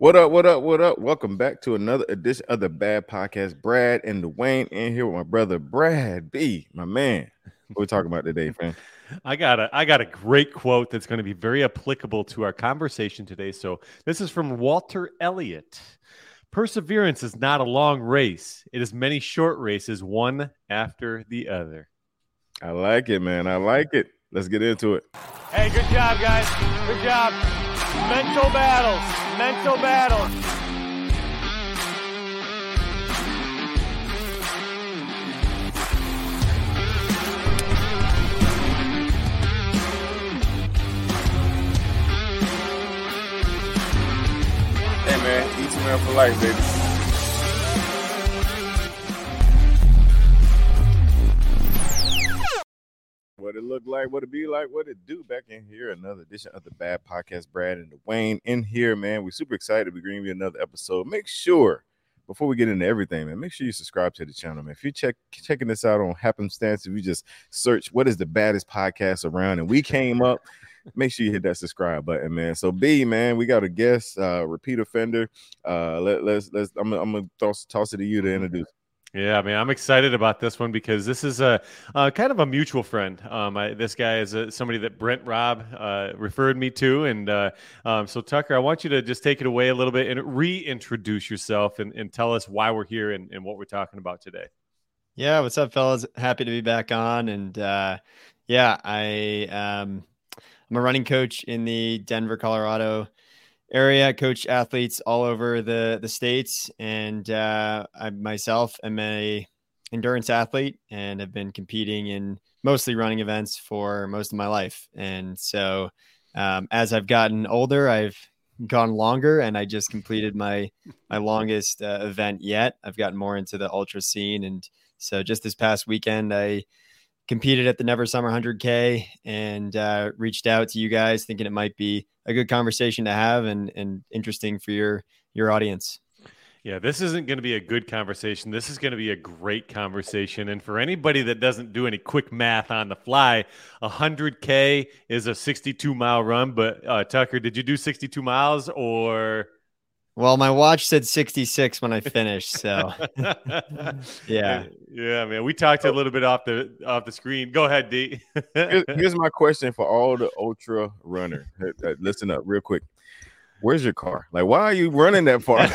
What up? What up? What up? Welcome back to another edition of the Bad Podcast. Brad and Dwayne in here with my brother Brad B, my man. What we talking about today, fam? I got a great quote that's going to be very applicable to our conversation today. So this is from Walter Elliott. Perseverance is not a long race. It is many short races, one after the other. I like it, man. I like it. Let's get into it. Hey, good job, guys. Good job. Mental battles. Mental battles. Hey, man. Eat some man for life, baby. What it look like, what it be like, what it do back in here. Another edition of the Bad Podcast. Brad and Dwayne in here, man. We're super excited to be bringing you another episode. Make sure, before we get into everything, man, make sure you subscribe to the channel, man. If you're checking this out on happenstance, if you just search what is the baddest podcast around and we came up, make sure you hit that subscribe button, man. So B, man, we got a guest, repeat offender. I'm gonna toss it to you to introduce. Yeah, man, I'm excited about this one because this is a kind of a mutual friend. This guy is somebody that Brent Robb referred me to, and so Tucker, I want you to just take it away a little bit and reintroduce yourself and tell us why we're here and what we're talking about today. Yeah, what's up, fellas? Happy to be back on, and I'm a running coach in the Denver, Colorado area. I coach athletes all over the states, and I myself am a endurance athlete and have been competing in mostly running events for most of my life. And so as I've gotten older, I've gone longer, and I just completed my longest event yet. I've gotten more into the ultra scene, and so just this past weekend I competed at the Never Summer 100K and reached out to you guys thinking it might be a good conversation to have and interesting for your audience. Yeah, this isn't going to be a good conversation. This is going to be a great conversation. And for anybody that doesn't do any quick math on the fly, 100K is a 62-mile run. But Tucker, did you do 62 miles or... Well, my watch said 66 when I finished, so yeah, man. We talked a little bit off the screen. Go ahead, D. Here's my question for all the ultra runner. Listen up, real quick. Where's your car? Like, why are you running that far?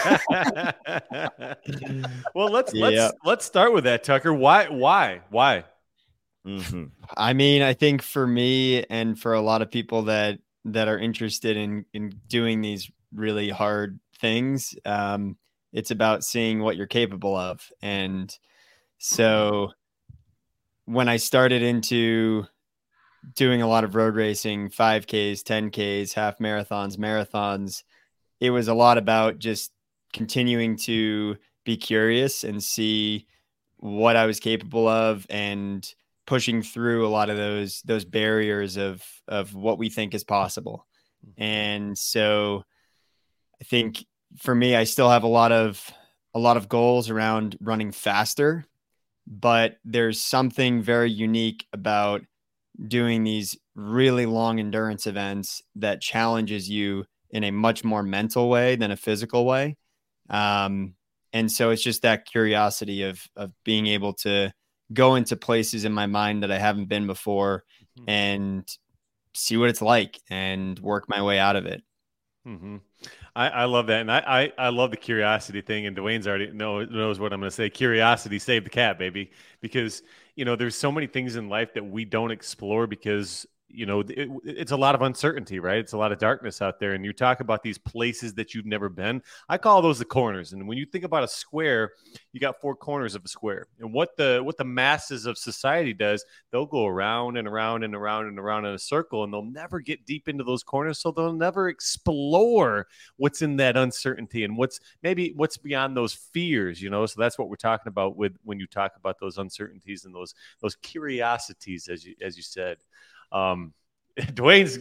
Well, let's start with that, Tucker. Why? Mm-hmm. I mean, I think for me and for a lot of people that are interested in doing these really hard things, it's about seeing what you're capable of. And so when I started into doing a lot of road racing, 5Ks, 10Ks, half marathons, it was a lot about just continuing to be curious and see what I was capable of and pushing through a lot of those barriers of what we think is possible. And so I think for me, I still have a lot of goals around running faster, but there's something very unique about doing these really long endurance events that challenges you in a much more mental way than a physical way. And so it's just that curiosity of being able to go into places in my mind that I haven't been before and see what it's like and work my way out of it. Mm-hmm. I love that. And I love the curiosity thing. And Dwayne's already knows what I'm going to say. Curiosity saved the cat, baby. Because, there's so many things in life that we don't explore because, it's a lot of uncertainty, right? It's a lot of darkness out there. And you talk about these places that you've never been. I call those the corners. And when you think about a square, you got four corners of a square. And what the masses of society does, they'll go around and around and around and around in a circle, and they'll never get deep into those corners. So they'll never explore what's in that uncertainty and what's beyond those fears, So that's what we're talking about when you talk about those uncertainties and those curiosities, as you said. Dwayne's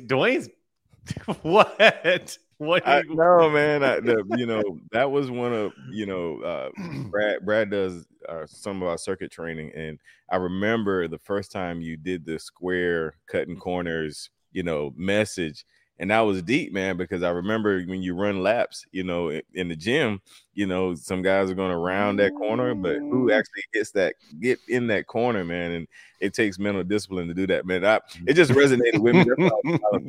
what? No, man. That was one of Brad does some of our circuit training, and I remember the first time you did the square cutting corners, message, And that was deep, man, because I remember when you run laps, you know, in the gym, you know, some guys are going to round that corner, but who actually get in that corner, man? And it takes mental discipline to do that, man. It just resonated with me. That's why I was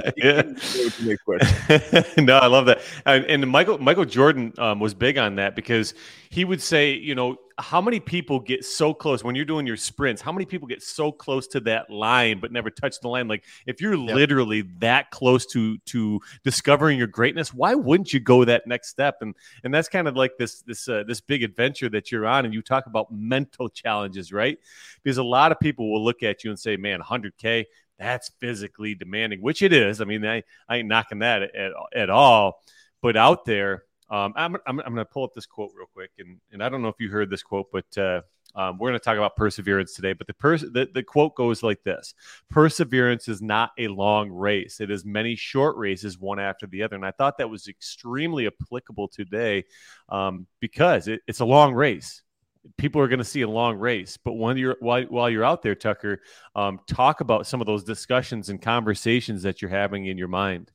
Next question. No, I love that. And Michael Jordan was big on that because he would say, you know, how many people get so close when you're doing your sprints? How many people get so close to that line but never touch the line? Like if you're literally that close to discovering your greatness, why wouldn't you go that next step? And that's kind of like this big adventure that you're on. And you talk about mental challenges, right? Because a lot of people will look at you and say, "Man, 100K, that's physically demanding," which it is. I mean, I ain't knocking that at all. But out there. I'm going to pull up this quote real quick, and I don't know if you heard this quote, but we're going to talk about perseverance today. But the quote goes like this: "Perseverance is not a long race; it is many short races, one after the other." And I thought that was extremely applicable today because it's a long race. People are going to see a long race, but while you're out there, Tucker, talk about some of those discussions and conversations that you're having in your mind.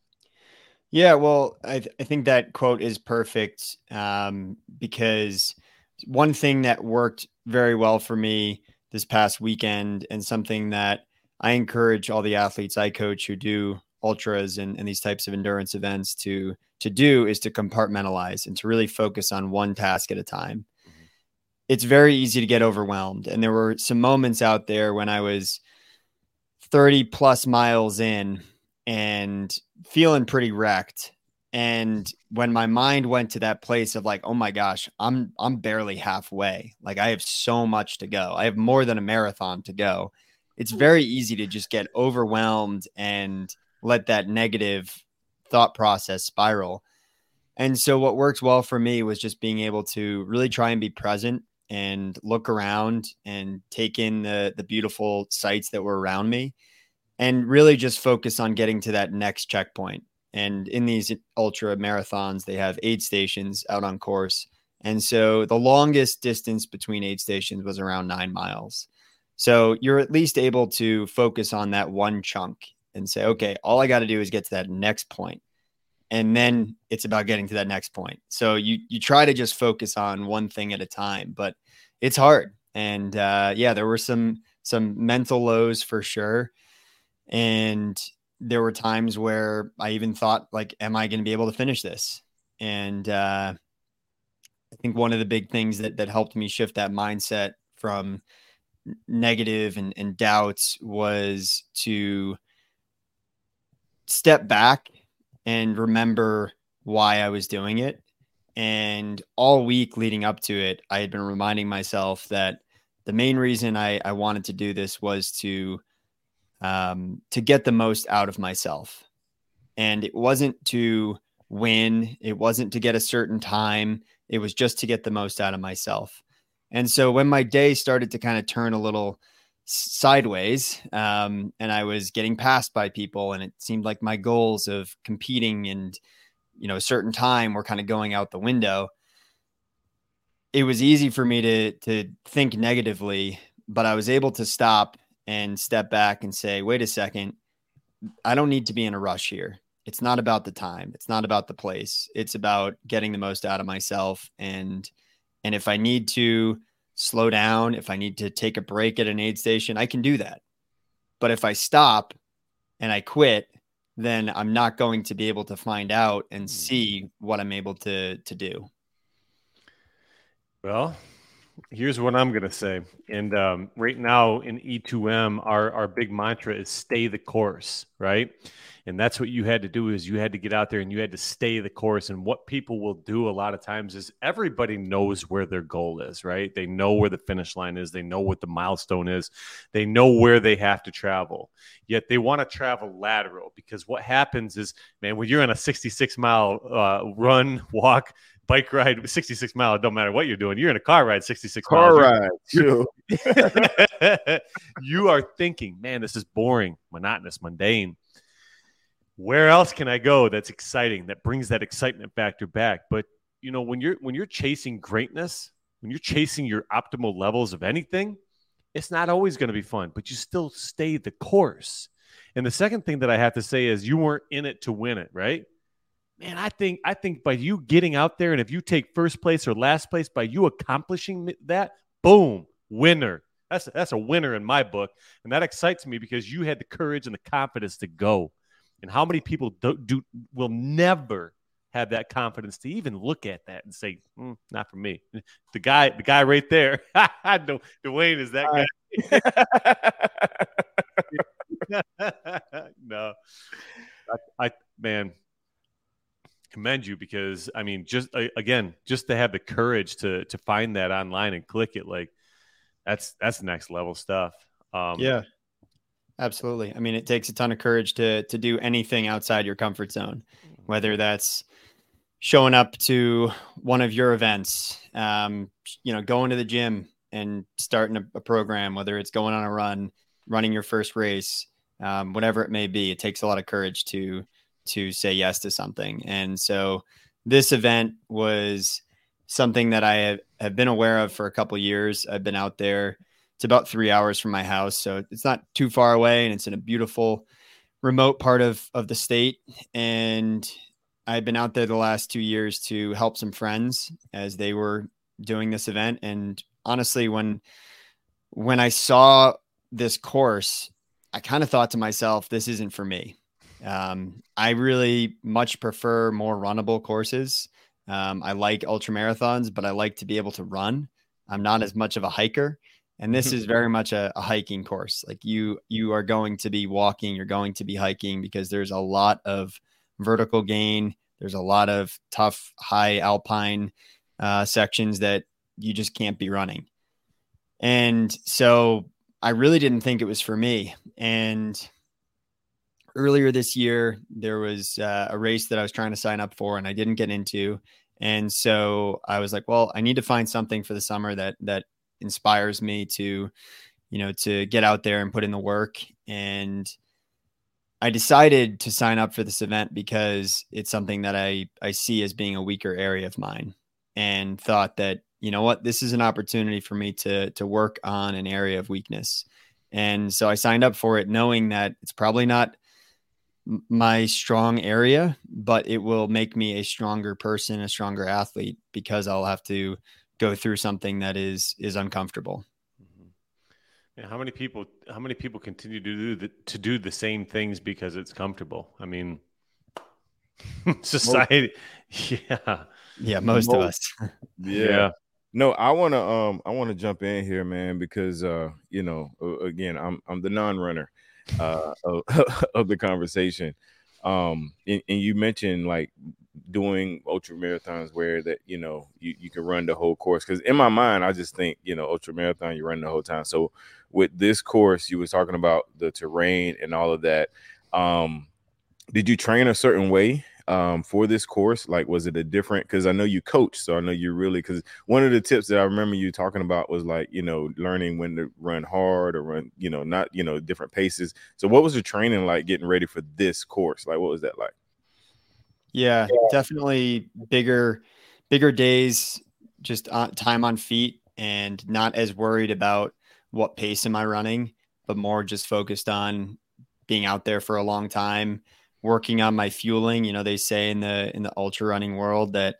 Yeah, well, I think that quote is perfect because one thing that worked very well for me this past weekend and something that I encourage all the athletes I coach who do ultras and these types of endurance events to do is to compartmentalize and to really focus on one task at a time. Mm-hmm. It's very easy to get overwhelmed. And there were some moments out there when I was 30 plus miles in and feeling pretty wrecked. And when my mind went to that place of like, oh my gosh, I'm barely halfway. Like I have so much to go. I have more than a marathon to go. It's very easy to just get overwhelmed and let that negative thought process spiral. And so what worked well for me was just being able to really try and be present and look around and take in the beautiful sights that were around me. And really just focus on getting to that next checkpoint. And in these ultra marathons, they have aid stations out on course. And so the longest distance between aid stations was around 9 miles. So you're at least able to focus on that one chunk and say, okay, all I got to do is get to that next point. And then it's about getting to that next point. So you try to just focus on one thing at a time, but it's hard. And there were some mental lows for sure. And there were times where I even thought, like, am I going to be able to finish this? And I think one of the big things that helped me shift that mindset from negative and doubts was to step back and remember why I was doing it. And all week leading up to it, I had been reminding myself that the main reason I wanted to do this was to get the most out of myself. And it wasn't to win. It wasn't to get a certain time. It was just to get the most out of myself. And so when my day started to kind of turn a little sideways, and I was getting passed by people, and it seemed like my goals of competing and, you know, a certain time were kind of going out the window, it was easy for me to think negatively, but I was able to stop and step back and say, wait a second, I don't need to be in a rush here. It's not about the time. It's not about the place. It's about getting the most out of myself. And if I need to slow down, if I need to take a break at an aid station, I can do that. But if I stop and I quit, then I'm not going to be able to find out and see what I'm able to do. Well, here's what I'm going to say. And right now in E2M, our big mantra is stay the course, right? And that's what you had to do, is you had to get out there and you had to stay the course. And what people will do a lot of times is everybody knows where their goal is, right? They know where the finish line is. They know what the milestone is. They know where they have to travel. Yet they want to travel lateral, because what happens is, man, when you're on a 66-mile run, walk, bike ride, 66 miles, it don't matter what you're doing. You're in a car ride, 66 miles. Ride, too. You are thinking, man, this is boring, monotonous, mundane. Where else can I go that's exciting, that brings that excitement factor back? But, you know, when you're chasing greatness, when you're chasing your optimal levels of anything, it's not always going to be fun, but you still stay the course. And the second thing that I have to say is you weren't in it to win it, right? Man, I think by you getting out there, and if you take first place or last place, by you accomplishing that, boom, winner. That's a winner in my book, and that excites me because you had the courage and the confidence to go. And how many people will never have that confidence to even look at that and say, not for me. The guy right there, Dwayne is that guy. No, I man, commend you because I mean, just to have the courage to find that online and click it, like that's next level stuff. Yeah, absolutely. I mean, it takes a ton of courage to do anything outside your comfort zone, whether that's showing up to one of your events, going to the gym and starting a program, whether it's going on a run, running your first race, whatever it may be. It takes a lot of courage to say yes to something. And so this event was something that I have been aware of for a couple of years. I've been out there. It's about 3 hours from my house, so it's not too far away, and it's in a beautiful remote part of the state. And I've been out there the last 2 years to help some friends as they were doing this event. And honestly, when I saw this course, I kind of thought to myself, this isn't for me. I really much prefer more runnable courses. I like ultra marathons, but I like to be able to run. I'm not as much of a hiker. And this is very much a hiking course. Like you are going to be walking, you're going to be hiking because there's a lot of vertical gain. There's a lot of tough, high alpine sections that you just can't be running. And so I really didn't think it was for me. And earlier this year, there was a race that I was trying to sign up for and I didn't get into. And so I was like, well, I need to find something for the summer that inspires me to get out there and put in the work. And I decided to sign up for this event because it's something that I see as being a weaker area of mine, and thought that, you know what, this is an opportunity for me to work on an area of weakness. And so I signed up for it knowing that it's probably not my strong area, but it will make me a stronger person, a stronger athlete, because I'll have to go through something that is uncomfortable. Yeah, how many people continue to do the same things because it's comfortable? I mean, society. Yeah, most of us. Yeah. No, I want to jump in here, man, because again, I'm the non-runner of the conversation. And you mentioned like doing ultra marathons where that you can run the whole course, because in my mind I just think ultra marathon, you run the whole time. So with this course, you was talking about the terrain and all of that. Did you train a certain way for this course? Like, was it a different, because I know you coach, so I know you really, because one of the tips that I remember you talking about was like learning when to run hard or run not different paces. So what was the training like getting ready for this course? Like, what was that like? Yeah, definitely bigger days, just time on feet, and not as worried about what pace am I running, but more just focused on being out there for a long time, working on my fueling. They say in the ultra running world that,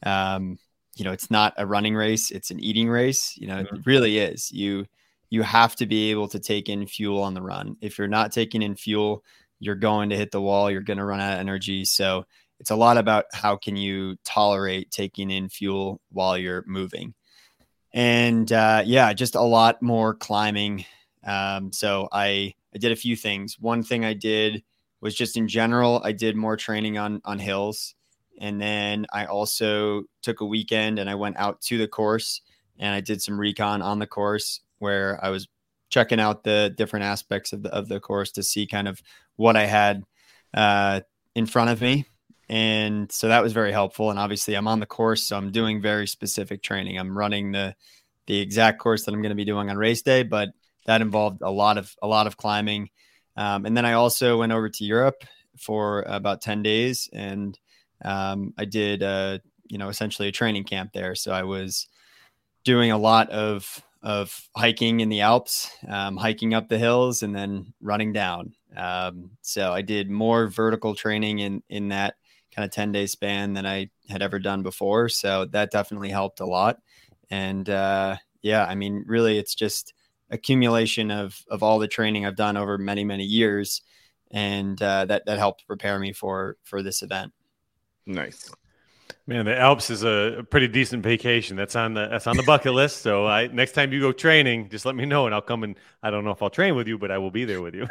it's not a running race, it's an eating race. It really is. You have to be able to take in fuel on the run. If you're not taking in fuel, you're going to hit the wall. You're going to run out of energy. So it's a lot about how can you tolerate taking in fuel while you're moving. And just a lot more climbing. So I did a few things. One thing I did was just in general, I did more training on hills. And then I also took a weekend and I went out to the course and I did some recon on the course where I was checking out the different aspects of the course to see kind of what I had in front of me. And so that was very helpful. And obviously I'm on the course, so I'm doing very specific training. I'm running the exact course that I'm going to be doing on race day, but that involved a lot of climbing. And then I also went over to Europe for about 10 days and I did, essentially a training camp there. So I was doing a lot of hiking in the Alps, hiking up the hills and then running down. So I did more vertical training in that kind of 10-day span than I had ever done before. So that definitely helped a lot. And yeah, I mean, really, it's just accumulation of all the training I've done over many, many years. And that helped prepare me for this event. Nice. Man, the Alps is a pretty decent vacation. That's on the bucket list. So next time you go training, just let me know and I'll come, and I don't know if I'll train with you, but I will be there with you.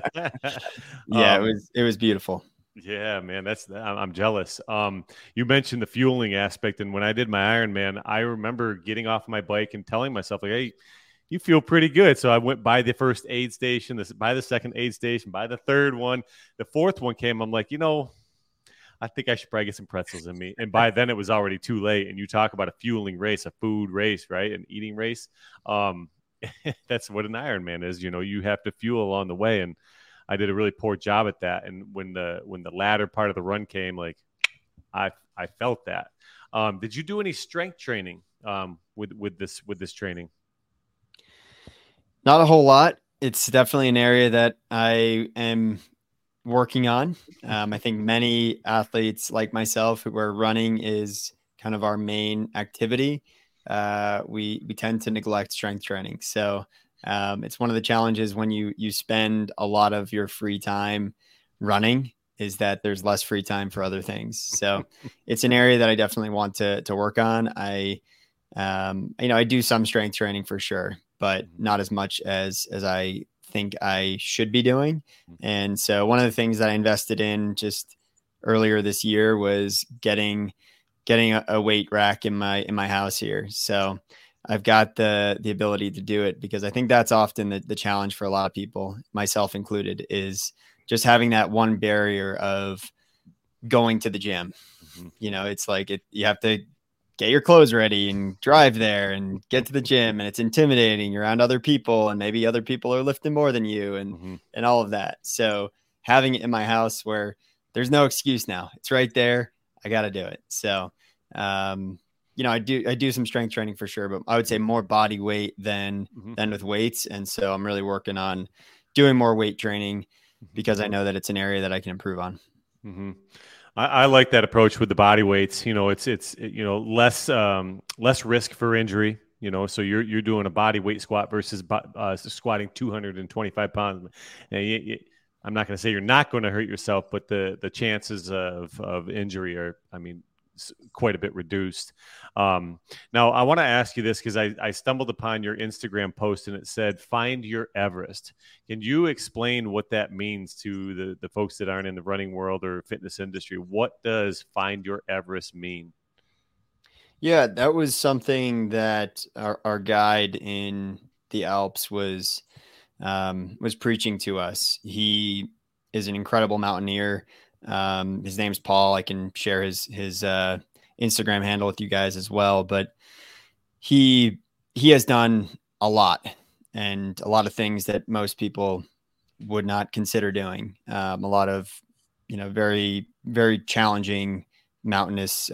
Yeah, it was beautiful. Yeah, man, I'm jealous. You mentioned the fueling aspect, and when I did my Ironman, I remember getting off my bike and telling myself, like, hey, you feel pretty good. So I went by the first aid station, by the second aid station, by the third one. The fourth one came. I'm like, I think I should probably get some pretzels in me. And by then it was already too late. And you talk about a fueling race, a food race, right? An eating race. That's what an Ironman is. You have to fuel along the way. And I did a really poor job at that. And when the latter part of the run came, like I felt that. Did you do any strength training with this training? Not a whole lot. It's definitely an area that I am working on. I think many athletes like myself, where running is kind of our main activity, we tend to neglect strength training. So it's one of the challenges when you spend a lot of your free time running, is that there's less free time for other things. So it's an area that I definitely want to work on. I do some strength training for sure, but not as much as I think I should be doing. And so one of the things that I invested in just earlier this year was getting a weight rack in my house here. So I've got the ability to do it, because I think that's often the challenge for a lot of people, myself included, is just having that one barrier of going to the gym. It's like you have to get your clothes ready and drive there and get to the gym, and it's intimidating. You're around other people, and maybe other people are lifting more than you, and all of that. So having it in my house where there's no excuse now, it's right there, I got to do it. So, I do some strength training for sure, but I would say more body weight than with weights. And so I'm really working on doing more weight training, because I know that it's an area that I can improve on. I like that approach with the body weights. It's less risk for injury. So you're doing a body weight squat versus squatting 225 pounds. And I'm not going to say you're not going to hurt yourself, but the chances of injury are, quite a bit reduced. Now I want to ask you this, because I stumbled upon your Instagram post and it said, "Find your Everest." Can you explain what that means to the folks that aren't in the running world or fitness industry? What does find your Everest mean? Yeah, that was something that our guide in the Alps was preaching to us. He is an incredible mountaineer. His name's Paul. I can share his Instagram handle with you guys as well, but he has done a lot, and a lot of things that most people would not consider doing. A lot of, very, very challenging mountainous,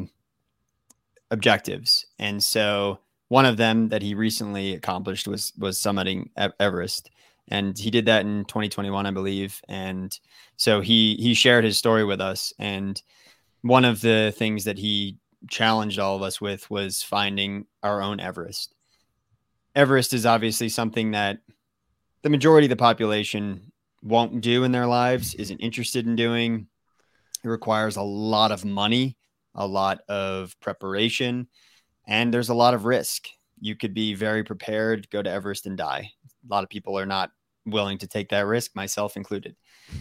objectives. And so one of them that he recently accomplished was summiting Everest. And he did that in 2021, I believe. And so he shared his story with us. And one of the things that he challenged all of us with was finding our own Everest. Everest is obviously something that the majority of the population won't do in their lives, isn't interested in doing. It requires a lot of money, a lot of preparation, and there's a lot of risk. You could be very prepared, go to Everest and die. A lot of people are not willing to take that risk, myself included.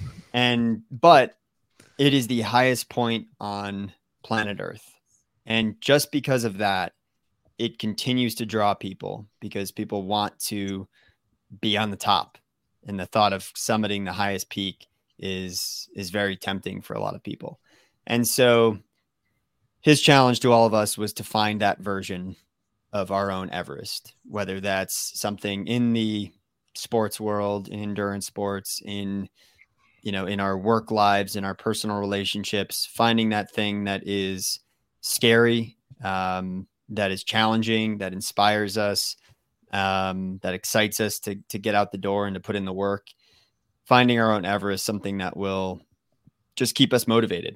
But it is the highest point on planet Earth. And just because of that, it continues to draw people, because people want to be on the top. And the thought of summiting the highest peak is very tempting for a lot of people. And so his challenge to all of us was to find that version of our own Everest, whether that's something in the sports world, in endurance sports, in our work lives, in our personal relationships, finding that thing that is scary, that is challenging, that inspires us, that excites us to get out the door and to put in the work. finding our own Everest, something that will just keep us motivated.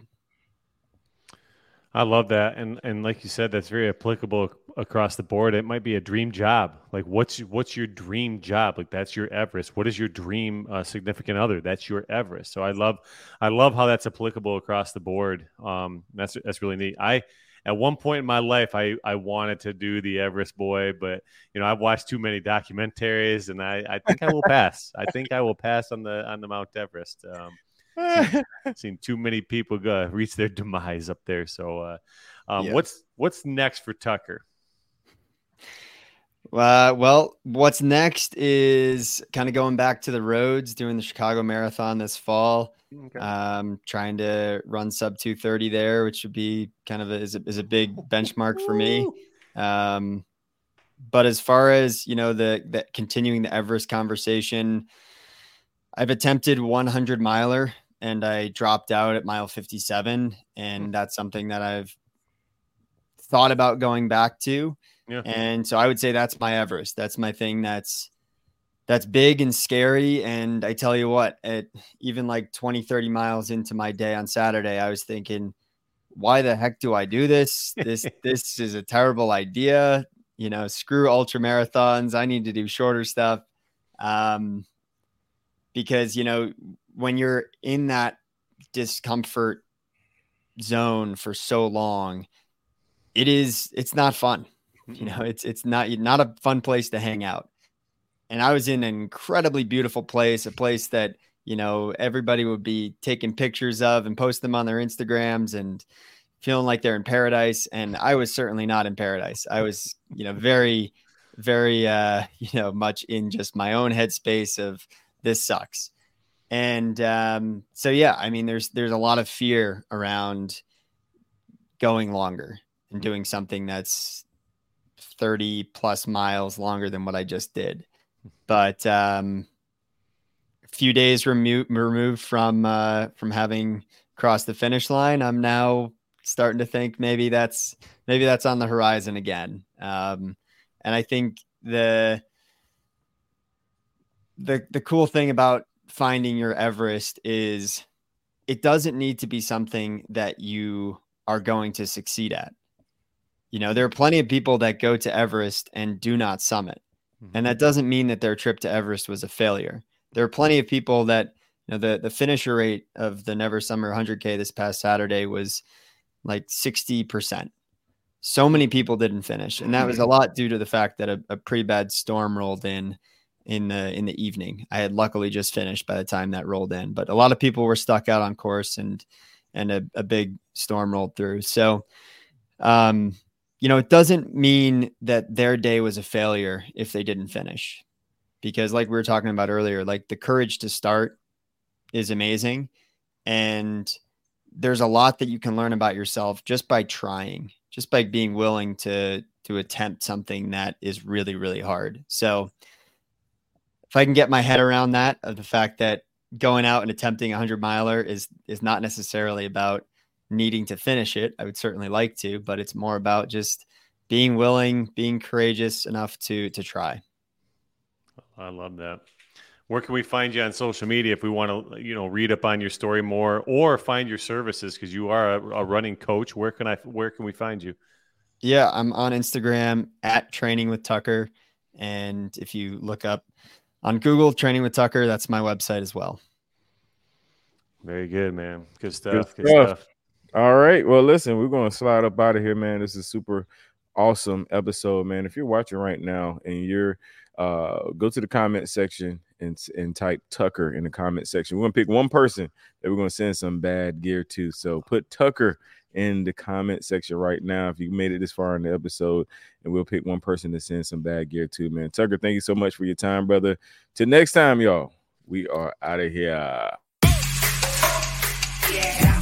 I love that. And like you said, that's very applicable across the board. It might be a dream job. Like what's your dream job? Like that's your Everest. What is your dream significant other? That's your Everest. So I love how that's applicable across the board. That's really neat. At one point in my life, I wanted to do the Everest Boy, but I've watched too many documentaries, and I think I will pass. I think I will pass on the Mount Everest. Seen too many people reach their demise up there. So, what's next for Tucker? Well, what's next is kind of going back to the roads, doing the Chicago Marathon this fall. Okay. Trying to run sub 2:30 there, which would be kind of is a big benchmark for me. But as far as the continuing the Everest conversation, I've attempted 100 miler and I dropped out at mile 57, and that's something that I've thought about going back to. Yeah. And so I would say that's my Everest. That's my thing. That's big and scary. And I tell you what, at even like 20, 30 miles into my day on Saturday, I was thinking, why the heck do I do this? This is a terrible idea. Screw ultra marathons. I need to do shorter stuff. Because, when you're in that discomfort zone for so long, it's not fun. It's not a fun place to hang out. And I was in an incredibly beautiful place, a place that, everybody would be taking pictures of and post them on their Instagrams and feeling like they're in paradise. And I was certainly not in paradise. I was, very, very, much in just my own headspace of this sucks. And so, yeah, I mean, there's a lot of fear around going longer and doing something that's 30 plus miles longer than what I just did. But a few days removed from having crossed the finish line, I'm now starting to think maybe that's on the horizon again. And I think the cool thing about finding your Everest is it doesn't need to be something that you are going to succeed at. There are plenty of people that go to Everest and do not summit. And that doesn't mean that their trip to Everest was a failure. There are plenty of people that, the finisher rate of the Never Summer 100K this past Saturday was like 60%. So many people didn't finish. And that was a lot due to the fact that a pretty bad storm rolled in the evening. I had luckily just finished by the time that rolled in, but a lot of people were stuck out on course and a big storm rolled through. So, it doesn't mean that their day was a failure if they didn't finish, because like we were talking about earlier, like the courage to start is amazing. And there's a lot that you can learn about yourself just by trying, just by being willing to attempt something that is really, really hard. So if I can get my head around that, of the fact that going out and attempting a 100 miler is not necessarily about needing to finish it. I would certainly like to, but it's more about just being willing, being courageous enough to try. I love that. Where can we find you on social media if we want to, read up on your story more or find your services? Because you are a running coach. Where can we find you? Yeah, I'm on Instagram at Training with Tucker. And if you look up on Google Training with Tucker, that's my website as well. Very good, man. Good stuff. Good stuff. All right. Well, listen, we're going to slide up out of here, man. This is super awesome episode, man. If you're watching right now and you're go to the comment section and type Tucker in the comment section. We're going to pick one person that we're going to send some bad gear to. So put Tucker in the comment section right now if you made it this far in the episode, and we'll pick one person to send some bad gear to, man. Tucker, thank you so much for your time, brother. Till next time, y'all, we are out of here. Yeah.